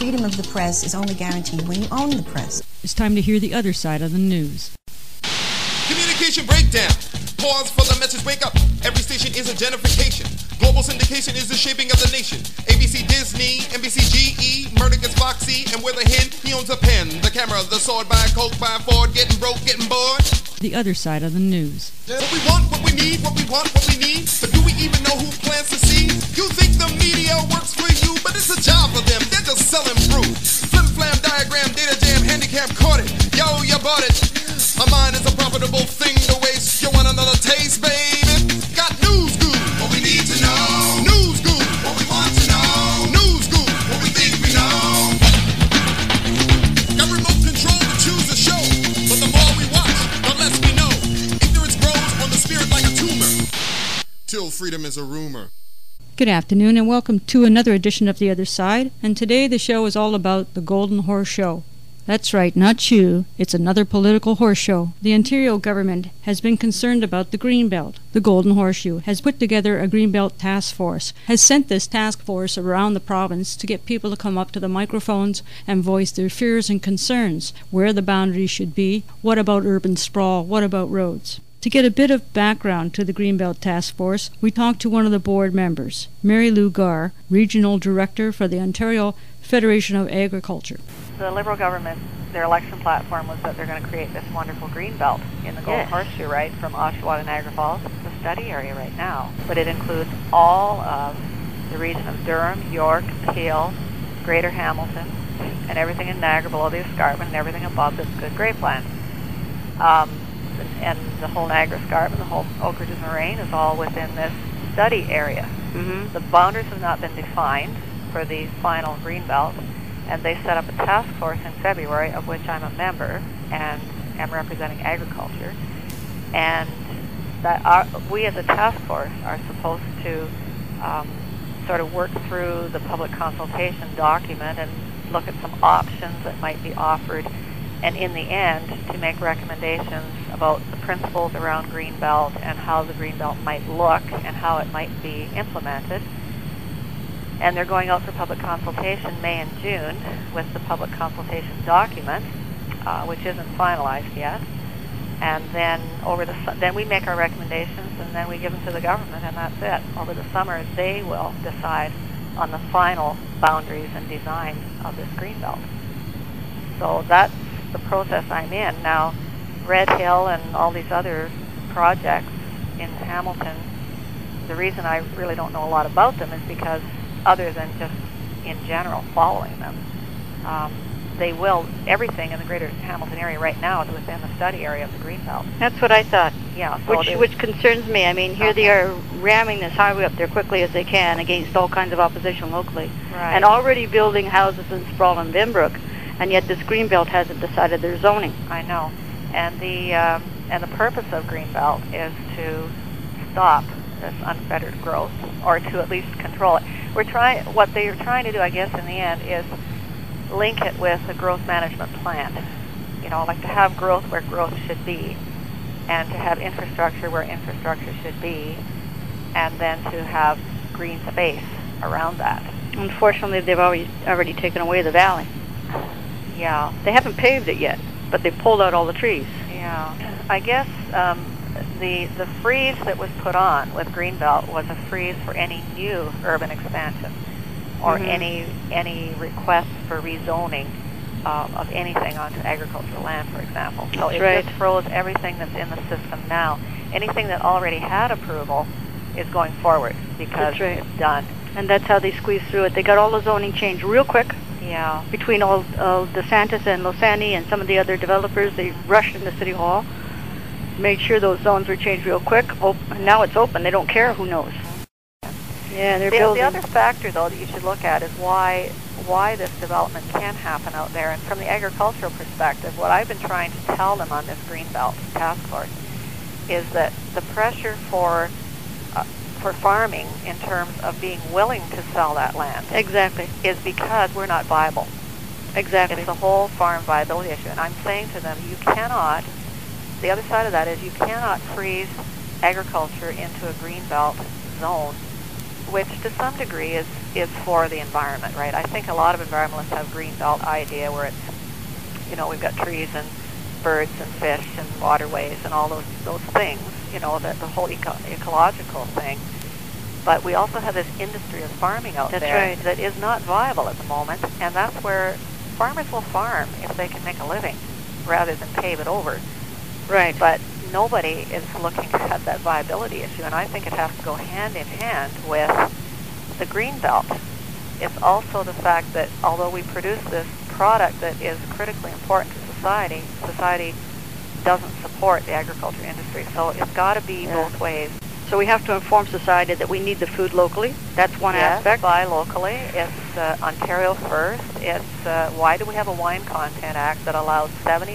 freedom of the press is only guaranteed when you own the press. It's time to hear the other side of the news. Communication breakdown. Pause for the message, wake up. Every station is a gentrification. Global syndication is the shaping of the nation. ABC Disney, NBC GE, Murdoch is Foxy, and with a hen, he owns a pen. The camera, the sword, by Coke, by Ford, getting broke, getting bored. The other side of the news. What we want, what we need, what we want, what we need. But do we even know who plants the seeds? You think the media works for you, but it's a job for them. They're just selling brew. Flim flam, diagram, data jam, handicap, caught it. Yo, you bought it. A mind is a profitable thing to waste. You want another taste, baby? Got news good, what we need to know. News good, what we want to know. News good, what we think we know. Got remote control to choose a show, but the more we watch, the less we know. Ignorance grows on the spirit like a tumor, till freedom is a rumor. Good afternoon and welcome to another edition of The Other Side. And today the show is all about the Golden Horse Show. That's right, not you. It's another political horse show. The Ontario government has been concerned about the Greenbelt. The Golden Horseshoe has put together a Greenbelt task force, has sent this task force around the province to get people to come up to the microphones and voice their fears and concerns, where the boundaries should be, what about urban sprawl, what about roads. To get a bit of background to the Greenbelt Task Force, we talked to one of the board members, Mary Lou Garr, Regional Director for the Ontario Federation of Agriculture. The Liberal government, their election platform was that they're going to create this wonderful green belt in the Golden Horseshoe, right, from Oshawa to Niagara Falls. It's a study area right now, but it includes all of the region of Durham, York, Peel, Greater Hamilton, and everything in Niagara below the escarpment and everything above this good grapeland. And the whole Niagara Escarpment, the whole Oak Ridges Moraine is all within this study area. The boundaries have not been defined for the final green belt, and they set up a task force in February, of which I'm a member and am representing agriculture. And that we as a task force are supposed to sort of work through the public consultation document and look at some options that might be offered, and in the end to make recommendations about the principles around Greenbelt and how the Greenbelt might look and how it might be implemented. And they're going out for public consultation May and June with the public consultation document, which isn't finalized yet. And then then we make our recommendations and then we give them to the government, and that's it. Over the summer, they will decide on the final boundaries and design of this Greenbelt. So that's the process I'm in now. Red Hill and all these other projects in Hamilton, the reason I really don't know a lot about them is because other than just in general following them, everything in the greater Hamilton area right now is within the study area of the Greenbelt. That's what I thought. Yeah. So which concerns me. I mean, here they are ramming this highway up there quickly as they can against all kinds of opposition locally. Right. And already building houses in Sprawl and Binbrook, and yet this Greenbelt hasn't decided their zoning. I know. And the purpose of Greenbelt is to stop this unfettered growth, or to at least control it. What they're trying to do, I guess, in the end, is link it with a growth management plan. You know, like to have growth where growth should be, and to have infrastructure where infrastructure should be, and then to have green space around that. Unfortunately, they've already taken away the valley. Yeah. They haven't paved it yet, but they pulled out all the trees. Yeah. I guess the freeze that was put on with Greenbelt was a freeze for any new urban expansion or any requests for rezoning of anything onto agricultural land, for example. So it just froze everything that's in the system now. Anything that already had approval is going forward because it's done. And that's how they squeezed through it. They got all the zoning changed real quick. Yeah. Between all DeSantis and Losani and some of the other developers, they rushed into City Hall, made sure those zones were changed real quick. Now it's open. They don't care who knows. Yeah, they're building. The other factor, though, that you should look at is why this development can happen out there. And from the agricultural perspective, what I've been trying to tell them on this Greenbelt task force is that the pressure for farming in terms of being willing to sell that land is because we're not viable. It's the whole farm viability issue. And I'm saying to them, you cannot, the other side of that is you cannot freeze agriculture into a Greenbelt zone, which to some degree is is for the environment, right? I think a lot of environmentalists have green belt idea where it's, we've got trees and birds and fish and waterways and all those things, the whole ecological thing. But we also have this industry of farming out there that is not viable at the moment, and that's where farmers will farm if they can make a living rather than pave it over. Right. But nobody is looking at that viability issue, and I think it has to go hand in hand with the green belt. It's also the fact that although we produce this product that is critically important to society doesn't support the agriculture industry. So it's got to be both ways. So we have to inform society that we need the food locally. That's one aspect. Buy locally. It's Ontario first. It's why do we have a Wine Content Act that allows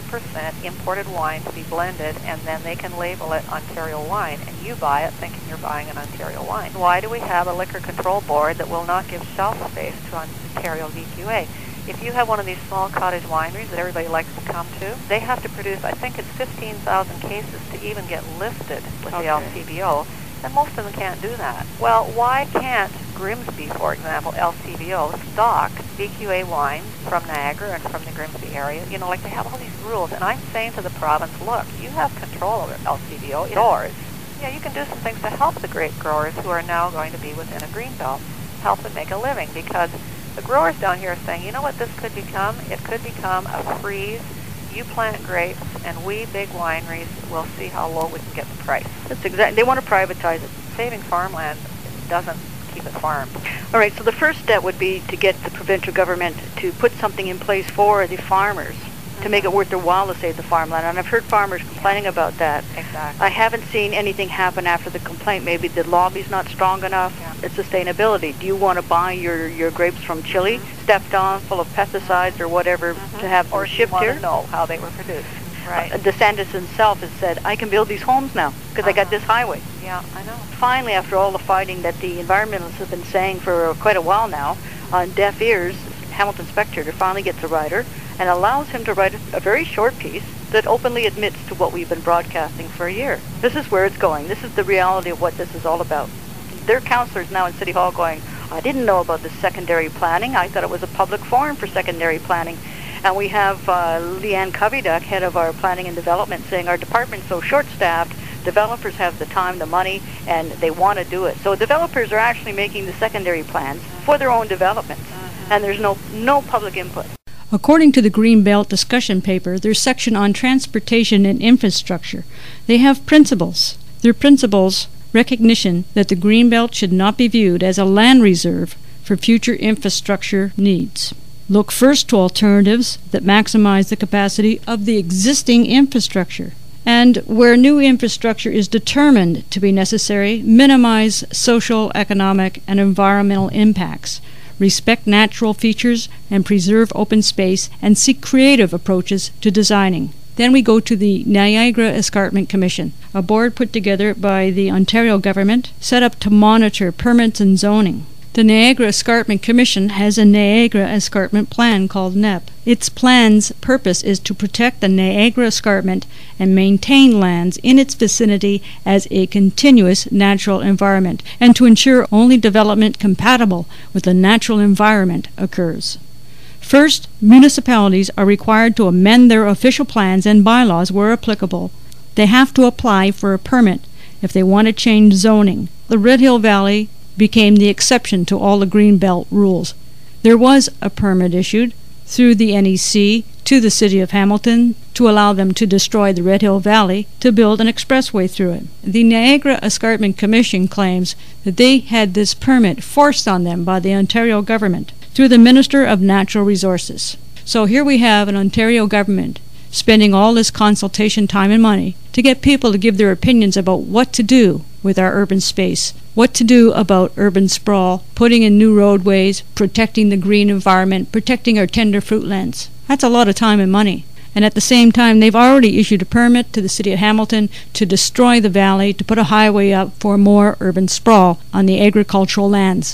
70% imported wine to be blended, and then they can label it Ontario wine, and you buy it thinking you're buying an Ontario wine? Why do we have a liquor control board that will not give shelf space to Ontario VQA? If you have one of these small cottage wineries that everybody likes to come to, they have to produce, I think it's 15,000 cases to even get listed with the LCBO, and most of them can't do that. Well, why can't Grimsby, for example, LCBO, stock VQA wines from Niagara and from the Grimsby area? They have all these rules, and I'm saying to the province, look, you have control over LCBO, it's yours. Yeah, you can do some things to help the grape growers who are now going to be within a green belt, help them make a living, because the growers down here are saying, you know what this could become? It could become a freeze. You plant grapes, and we big wineries will see how low we can get the price. That's exactly. They want to privatize it. Saving farmland doesn't keep it farmed. All right. So the first step would be to get the provincial government to put something in place for the farmers to make it worth their while to save the farmland. And I've heard farmers complaining about that. Exactly. I haven't seen anything happen after the complaint. Maybe the lobby's not strong enough. Yeah. It's sustainability. Do you want to buy your grapes from Chile, stepped on, full of pesticides or whatever, to have them shipped here? Or you want to know how they were produced. Right. DeSantis himself has said, I can build these homes now because I got this highway. Yeah, I know. Finally, after all the fighting that the environmentalists have been saying for quite a while now, on deaf ears, Hamilton Spectator finally gets a writer and allows him to write a very short piece that openly admits to what we've been broadcasting for a year. This is where it's going. This is the reality of what this is all about. There are councillors now in City Hall going, I didn't know about this secondary planning. I thought it was a public forum for secondary planning. And we have Leanne Coviduck, head of our planning and development, saying our department's so short-staffed, developers have the time, the money, and they want to do it. So developers are actually making the secondary plans for their own developments, and there's no public input. According to the Greenbelt discussion paper, their section on transportation and infrastructure, they have principles. Their principles recognition that the Greenbelt should not be viewed as a land reserve for future infrastructure needs. Look first to alternatives that maximize the capacity of the existing infrastructure. And where new infrastructure is determined to be necessary, minimize social, economic, and environmental impacts. Respect natural features and preserve open space, and seek creative approaches to designing. Then we go to the Niagara Escarpment Commission, a board put together by the Ontario government, set up to monitor permits and zoning. The Niagara Escarpment Commission has a Niagara Escarpment Plan called NEP. Its plan's purpose is to protect the Niagara Escarpment and maintain lands in its vicinity as a continuous natural environment, and to ensure only development compatible with the natural environment occurs. First, municipalities are required to amend their official plans and bylaws where applicable. They have to apply for a permit if they want to change zoning. The Red Hill Valley became the exception to all the Greenbelt rules. There was a permit issued through the NEC to the City of Hamilton to allow them to destroy the Red Hill Valley to build an expressway through it. The Niagara Escarpment Commission claims that they had this permit forced on them by the Ontario government through the Minister of Natural Resources. So here we have an Ontario government spending all this consultation time and money to get people to give their opinions about what to do with our urban space, what to do about urban sprawl, putting in new roadways, protecting the green environment, protecting our tender fruitlands. That's a lot of time and money. And at the same time, they've already issued a permit to the City of Hamilton to destroy the valley, to put a highway up for more urban sprawl on the agricultural lands.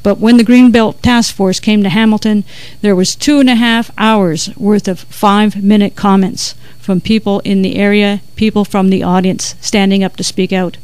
But when the Greenbelt Task Force came to Hamilton, there was 2.5 hours worth of 5-minute comments from people in the area, people from the audience standing up to speak out.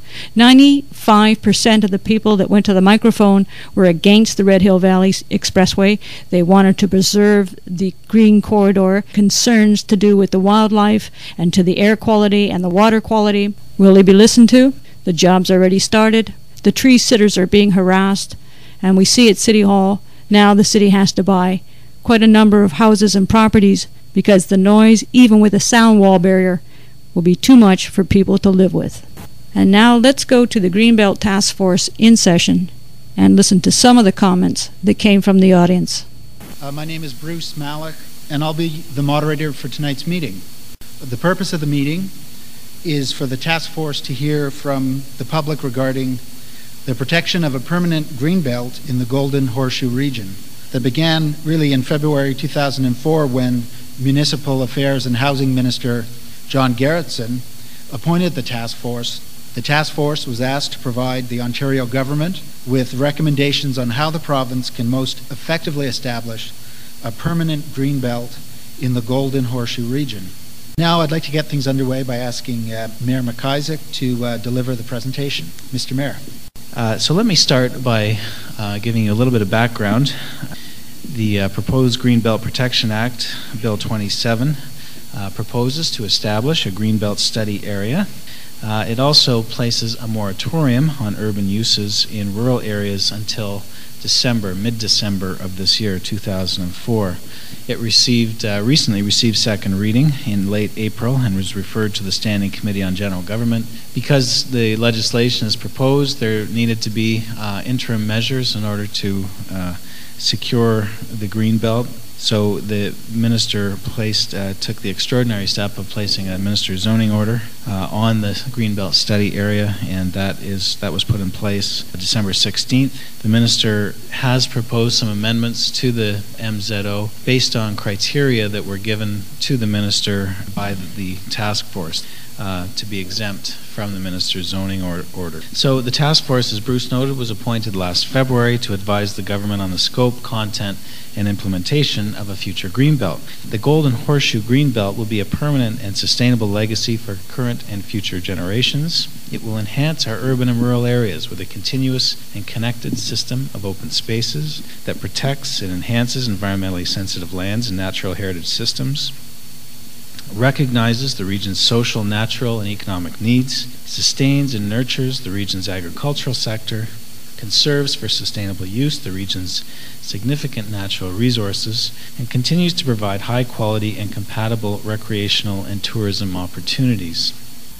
95% of the people that went to the microphone were against the Red Hill Valley Expressway. They wanted to preserve the green corridor, concerns to do with the wildlife and to the air quality and the water quality. Will they be listened to? The job's already started. The tree sitters are being harassed. And we see at City Hall, now the city has to buy quite a number of houses and properties because the noise, even with a sound wall barrier, will be too much for people to live with. And now let's go to the Greenbelt Task Force in session and listen to some of the comments that came from the audience. My name is Bruce Malik, and I'll be the moderator for tonight's meeting. The purpose of the meeting is for the task force to hear from the public regarding the protection of a permanent green belt in the Golden Horseshoe region that began really in February 2004 when Municipal Affairs and Housing Minister John Gerritsen appointed the task force. The task force was asked to provide the Ontario government with recommendations on how the province can most effectively establish a permanent green belt in the Golden Horseshoe region. Now I'd like to get things underway by asking Mayor McIsaac to deliver the presentation. Mr. Mayor. So let me start by giving you a little bit of background. The proposed Greenbelt Protection Act, Bill 27, proposes to establish a Greenbelt study area. It also places a moratorium on urban uses in rural areas until mid-December of this year, 2004. It recently received second reading in late April and was referred to the Standing Committee on General Government. Because the legislation is proposed, there needed to be interim measures in order to secure the Greenbelt. So the minister took the extraordinary step of placing a minister's zoning order on the Greenbelt study area, and that was put in place December 16th. The minister has proposed some amendments to the MZO based on criteria that were given to the minister by the task force to be exempt from the minister's zoning order. So the task force, as Bruce noted, was appointed last February to advise the government on the scope, content, and implementation of a future Greenbelt. The Golden Horseshoe Greenbelt will be a permanent and sustainable legacy for current and future generations. It will enhance our urban and rural areas with a continuous and connected system of open spaces that protects and enhances environmentally sensitive lands and natural heritage systems, recognizes the region's social, natural, and economic needs, sustains and nurtures the region's agricultural sector, conserves for sustainable use the region's significant natural resources, and continues to provide high-quality and compatible recreational and tourism opportunities.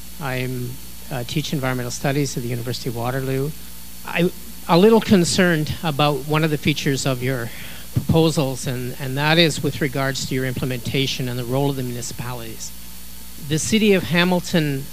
I teach environmental studies at the University of Waterloo. I'm a little concerned about one of the features of your proposals, and that is with regards to your implementation and the role of the municipalities. The City of Hamilton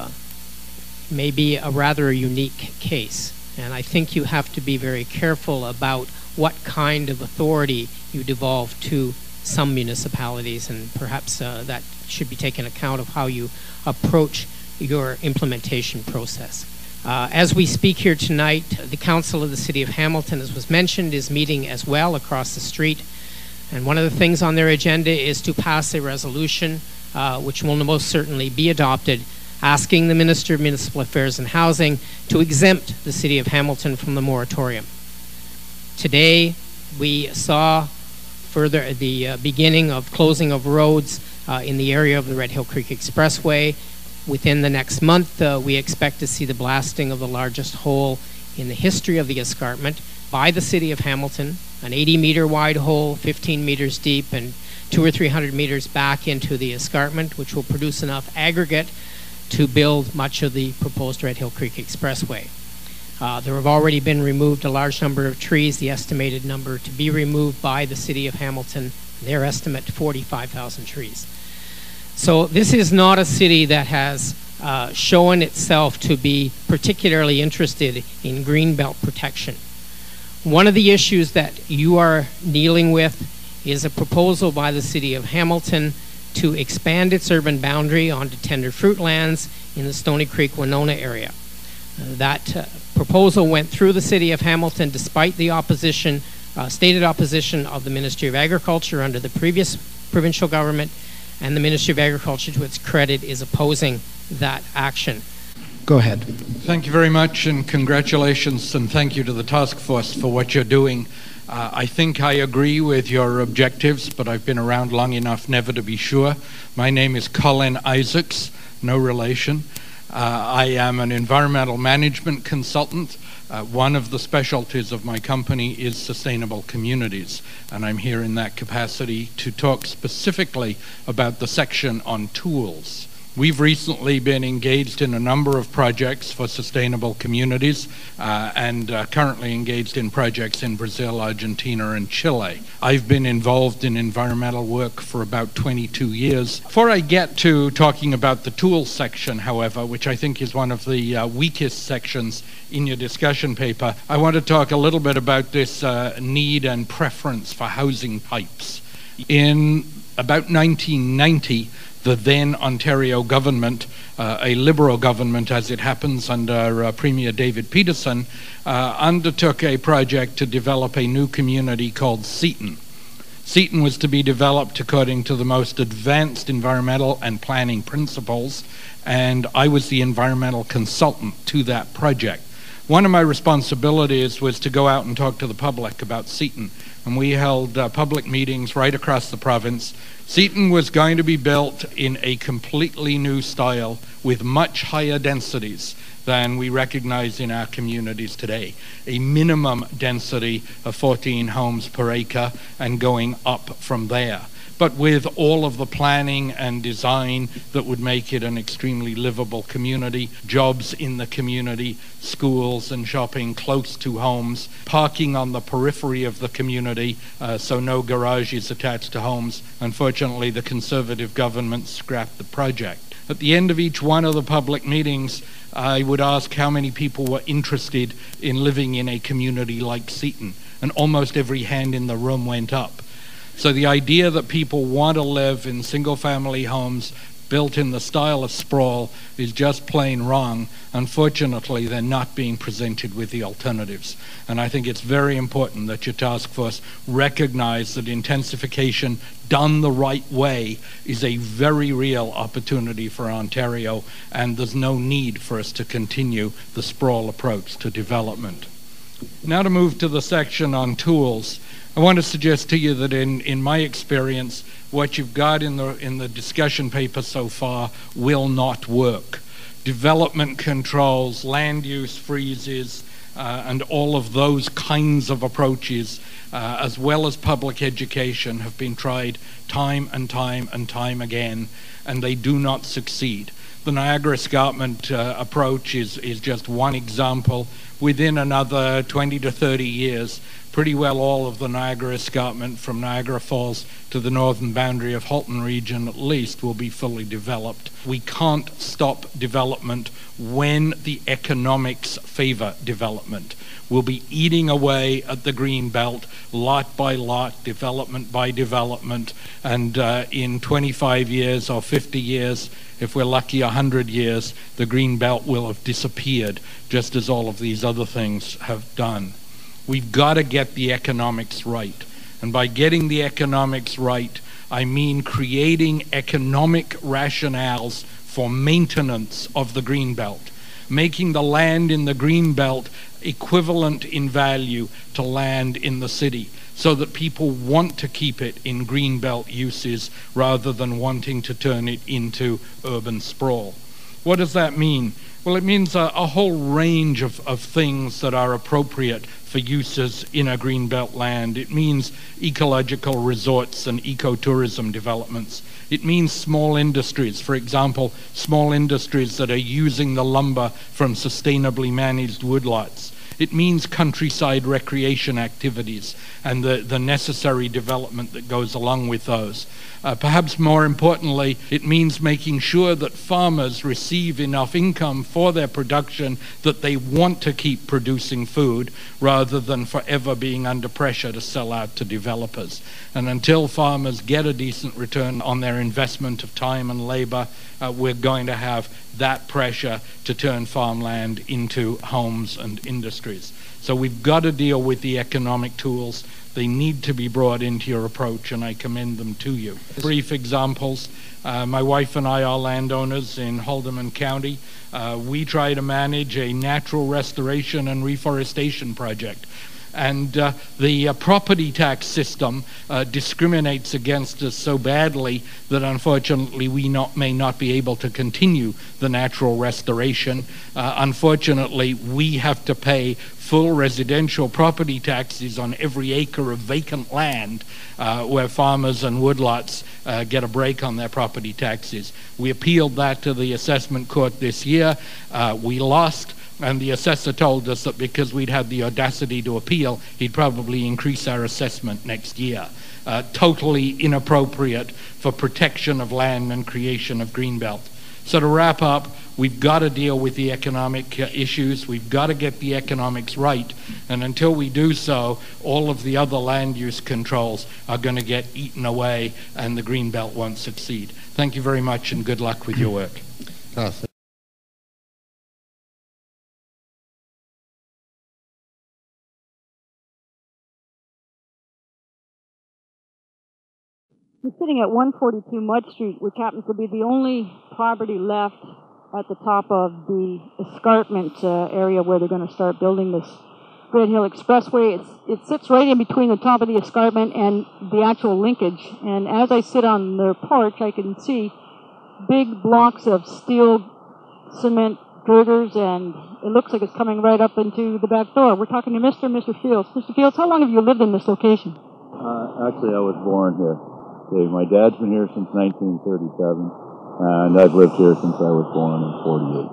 may be a rather unique case, and I think you have to be very careful about what kind of authority you devolve to some municipalities, and perhaps that should be taken account of how you approach your implementation process. As we speak here tonight, the Council of the City of Hamilton, as was mentioned, is meeting as well across the street. And one of the things on their agenda is to pass a resolution, which will most certainly be adopted, asking the Minister of Municipal Affairs and Housing to exempt the City of Hamilton from the moratorium. Today, we saw further the beginning of closing of roads in the area of the Red Hill Creek Expressway. Within the next month, we expect to see the blasting of the largest hole in the history of the escarpment by the City of Hamilton, an 80-meter wide hole, 15 meters deep, and 200 or 300 meters back into the escarpment, which will produce enough aggregate to build much of the proposed Red Hill Creek Expressway. There have already been removed a large number of trees, the estimated number to be removed by the City of Hamilton, their estimate 45,000 trees. So this is not a city that has shown itself to be particularly interested in greenbelt protection. One of the issues that you are dealing with is a proposal by the City of Hamilton to expand its urban boundary onto tender fruit lands in the Stony Creek, Winona area. That proposal went through the City of Hamilton despite the opposition, stated opposition of the Ministry of Agriculture under the previous provincial government, and the Ministry of Agriculture, to its credit, is opposing that action. Go ahead. Thank you very much, and congratulations, and thank you to the task force for what you're doing. I think I agree with your objectives, but I've been around long enough never to be sure. My name is Colin Isaacs, no relation. I am an environmental management consultant. One of the specialties of my company is sustainable communities, and I'm here in that capacity to talk specifically about the section on tools. We've recently been engaged in a number of projects for sustainable communities and currently engaged in projects in Brazil, Argentina, and Chile. I've been involved in environmental work for about 22 years. Before I get to talking about the tools section, however, which I think is one of the weakest sections in your discussion paper, I want to talk a little bit about this need and preference for housing types. In about 1990, the then Ontario government, a Liberal government as it happens under Premier David Peterson, undertook a project to develop a new community called Seton. Seton was to be developed according to the most advanced environmental and planning principles, and I was the environmental consultant to that project. One of my responsibilities was to go out and talk to the public about Seton, and we held public meetings right across the province. Seton was going to be built in a completely new style with much higher densities than we recognize in our communities today. A minimum density of 14 homes per acre and going up from there, but with all of the planning and design that would make it an extremely livable community, jobs in the community, schools and shopping close to homes, parking on the periphery of the community, so no garages attached to homes. Unfortunately, the Conservative government scrapped the project. At the end of each one of the public meetings, I would ask how many people were interested in living in a community like Seton, and almost every hand in the room went up. So the idea that people want to live in single-family homes built in the style of sprawl is just plain wrong. Unfortunately, they're not being presented with the alternatives. And I think it's very important that your task force recognize that intensification done the right way is a very real opportunity for Ontario, and there's no need for us to continue the sprawl approach to development. Now to move to the section on tools. I want to suggest to you that in my experience, what you've got in the discussion paper so far will not work. Development controls, land use freezes, and all of those kinds of approaches, as well as public education, have been tried time and time and time again, and they do not succeed. The Niagara Escarpment approach is just one example. Within another 20 to 30 years, pretty well all of the Niagara Escarpment from Niagara Falls to the northern boundary of Halton region at least will be fully developed. We can't stop development when the economics favor development. We'll be eating away at the green belt, lot by lot, development by development, and in 25 years or 50 years, if we're lucky 100 years, the green belt will have disappeared, just as all of these other things have done. We've got to get the economics right. And by getting the economics right, I mean creating economic rationales for maintenance of the green belt, making the land in the green belt equivalent in value to land in the city, so that people want to keep it in green belt uses rather than wanting to turn it into urban sprawl. What does that mean? Well, it means a whole range of things that are appropriate for uses in a greenbelt land. It means ecological resorts and ecotourism developments. It means small industries, for example, small industries that are using the lumber from sustainably managed woodlots. it means countryside recreation activities and the necessary development that goes along with those. Perhaps more importantly, it means making sure that farmers receive enough income for their production that they want to keep producing food rather than forever being under pressure to sell out to developers. And until farmers get a decent return on their investment of time and labor, we're going to have that pressure to turn farmland into homes and industries. So we've got to deal with the economic tools. They need to be brought into your approach, and I commend them to you. Brief examples. My wife and I are landowners in Haldimand County. We try to manage a natural restoration and reforestation project. And the property tax system discriminates against us so badly that unfortunately we may not be able to continue the natural restoration. Unfortunately, we have to pay full residential property taxes on every acre of vacant land where farmers and woodlots get a break on their property taxes. We appealed that to the assessment court this year. We lost. And the assessor told us that because we'd had the audacity to appeal, he'd probably increase our assessment next year. Totally inappropriate for protection of land and creation of Greenbelt. So to wrap up, we've got to deal with the economic issues. We've got to get the economics right. And until we do so, all of the other land use controls are going to get eaten away and the Greenbelt won't succeed. Thank you very much and good luck with your work. We're sitting at 142 Mud Street, which happens to be the only property left at the top of the escarpment area where they're going to start building this Great Hill Expressway. It sits right in between the top of the escarpment and the actual linkage. And as I sit on their porch, I can see big blocks of steel cement girders, and it looks like it's coming right up into the back door. We're talking to Mr. and Mr. Fields. Mr. Fields, how long have you lived in this location? Actually, I was born here. Okay, my dad's been here since 1937, and I've lived here since I was born in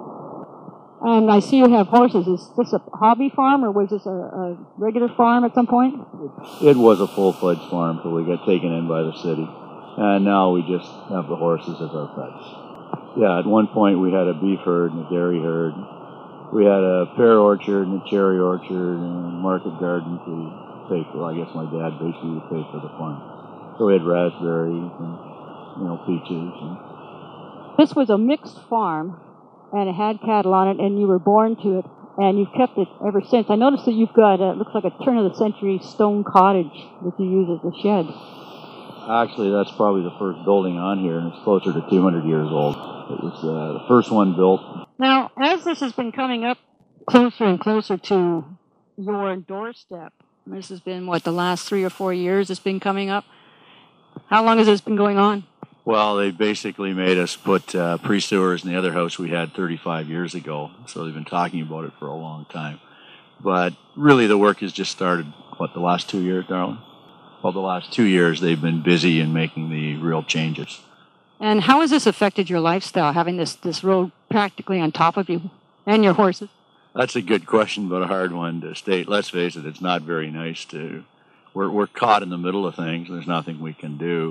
48. And I see you have horses. Is this a hobby farm, or was this a regular farm at some point? It was a full-fledged farm until we got taken in by the city, and now we just have the horses as our pets. Yeah, at one point we had a beef herd and a dairy herd. We had a pear orchard and a cherry orchard and a market garden to pay for. I guess my dad basically would pay for the farm. So we had raspberries and, peaches. This was a mixed farm, and it had cattle on it, and you were born to it, and you've kept it ever since. I noticed that you've got, looks like a turn-of-the-century stone cottage that you use as a shed. Actually, that's probably the first building on here, and it's closer to 200 years old. It was the first one built. Now, as this has been coming up closer and closer to your doorstep, this has been, the last 3 or 4 years it's been coming up? How long has this been going on? Well, they basically made us put pre-sewers in the other house we had 35 years ago, so they've been talking about it for a long time. But really the work has just started, the last 2 years, darling? Well, the last 2 years they've been busy in making the real changes. And how has this affected your lifestyle, having this road practically on top of you and your horses? That's a good question, but a hard one to state. Let's face it, it's not very nice to... We're caught in the middle of things. There's nothing we can do.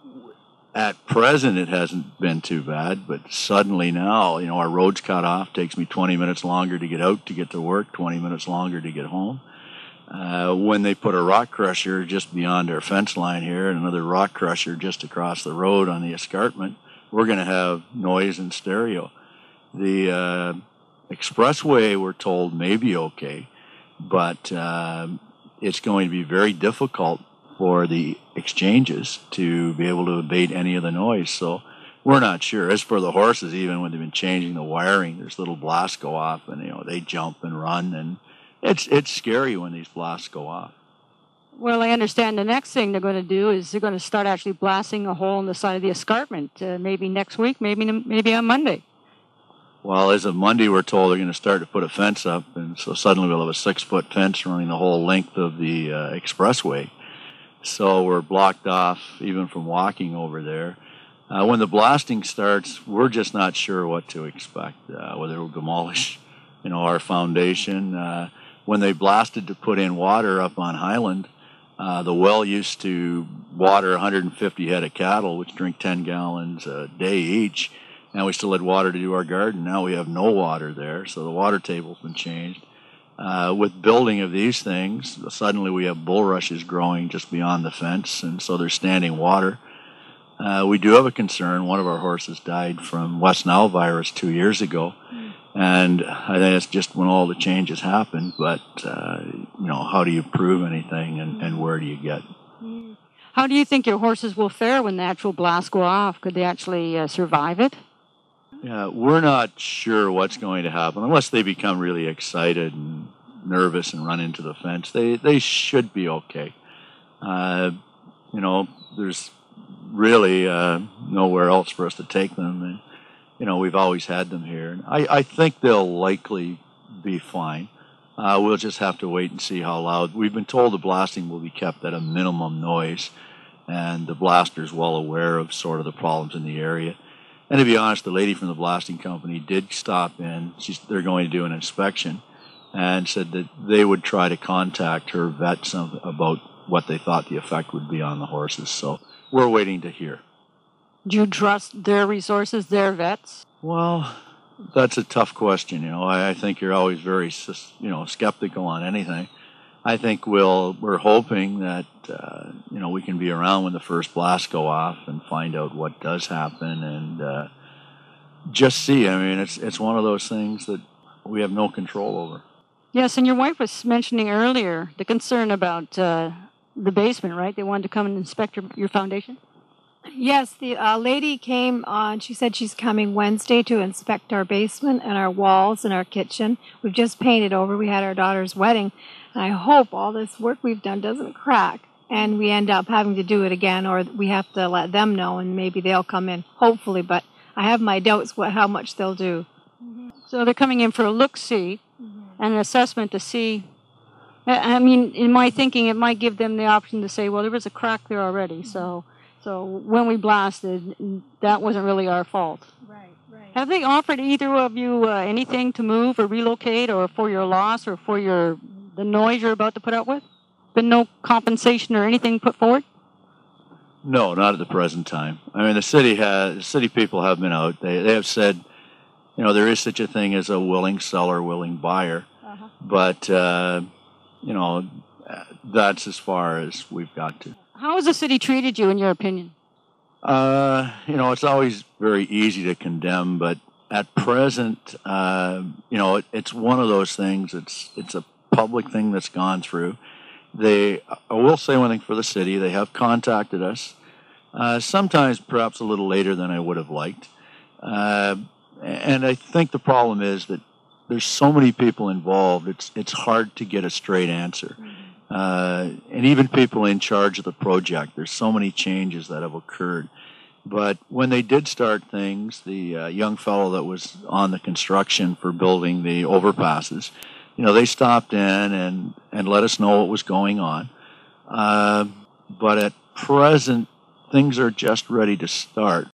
At present, it hasn't been too bad, but suddenly now, our road's cut off. Takes me 20 minutes longer to get out to get to work, 20 minutes longer to get home. When they put a rock crusher just beyond our fence line here and another rock crusher just across the road on the escarpment, we're going to have noise and stereo. The expressway, we're told, may be okay, but it's going to be very difficult for the exchanges to be able to abate any of the noise. So we're not sure. As for the horses, even when they've been changing the wiring, there's little blasts go off, and they jump and run, and it's scary when these blasts go off. Well, I understand the next thing they're going to do is they're going to start actually blasting a hole in the side of the escarpment, maybe next week, maybe on Monday. Well, as of Monday, we're told they're going to start to put a fence up, and so suddenly we'll have a 6-foot fence running the whole length of the expressway. So we're blocked off even from walking over there. When the blasting starts, we're just not sure what to expect, whether it will demolish, our foundation. when they blasted to put in water up on Highland, the well used to water 150 head of cattle, which drink 10 gallons a day each, and we still had water to do our garden. Now we have no water there, so the water table's been changed. With building of these things, suddenly we have bulrushes growing just beyond the fence, and so there's standing water. We do have a concern. One of our horses died from West Nile virus 2 years ago, and I think it's just when all the changes happen. But how do you prove anything, and where do you get? How do you think your horses will fare when the actual blasts go off? Could they actually survive it? Yeah, we're not sure what's going to happen unless they become really excited and nervous and run into the fence. They should be okay. There's really nowhere else for us to take them. And, we've always had them here. And I think they'll likely be fine. We'll just have to wait and see how loud. We've been told the blasting will be kept at a minimum noise, and the blaster's well aware of sort of the problems in the area. And to be honest, the lady from the blasting company did stop in. They're going to do an inspection, and said that they would try to contact her vets about what they thought the effect would be on the horses. So we're waiting to hear. Do you trust their resources, their vets? Well, that's a tough question. I think you're always very, skeptical on anything. I think we're hoping that, we can be around when the first blasts go off and find out what does happen and just see. I mean, it's one of those things that we have no control over. Yes, and your wife was mentioning earlier the concern about the basement, right? They wanted to come and inspect your foundation? Yes, the lady came on. She said she's coming Wednesday to inspect our basement and our walls and our kitchen. We've just painted over. We had our daughter's wedding. And I hope all this work we've done doesn't crack and we end up having to do it again, or we have to let them know and maybe they'll come in, hopefully. But I have my doubts how much they'll do. So they're coming in for a look-see and an assessment to see. I mean, in my thinking, it might give them the option to say, well, there was a crack there already, so when we blasted, that wasn't really our fault. Right. Have they offered either of you anything to move or relocate, or for your loss, or for the noise you're about to put up with? Been no compensation or anything put forward? No, not at the present time. I mean, the city people have been out. They have said, there is such a thing as a willing seller, willing buyer, but that's as far as we've got to. How has the city treated you, in your opinion? It's always very easy to condemn, but at present, it's one of those things. It's a public thing that's gone through. I will say one thing for the city. They have contacted us, sometimes perhaps a little later than I would have liked. And I think the problem is that there's so many people involved, it's hard to get a straight answer. And even people in charge of the project, there's so many changes that have occurred. But when they did start things, the young fellow that was on the construction for building the overpasses, they stopped in and let us know what was going on. But at present, things are just ready to start.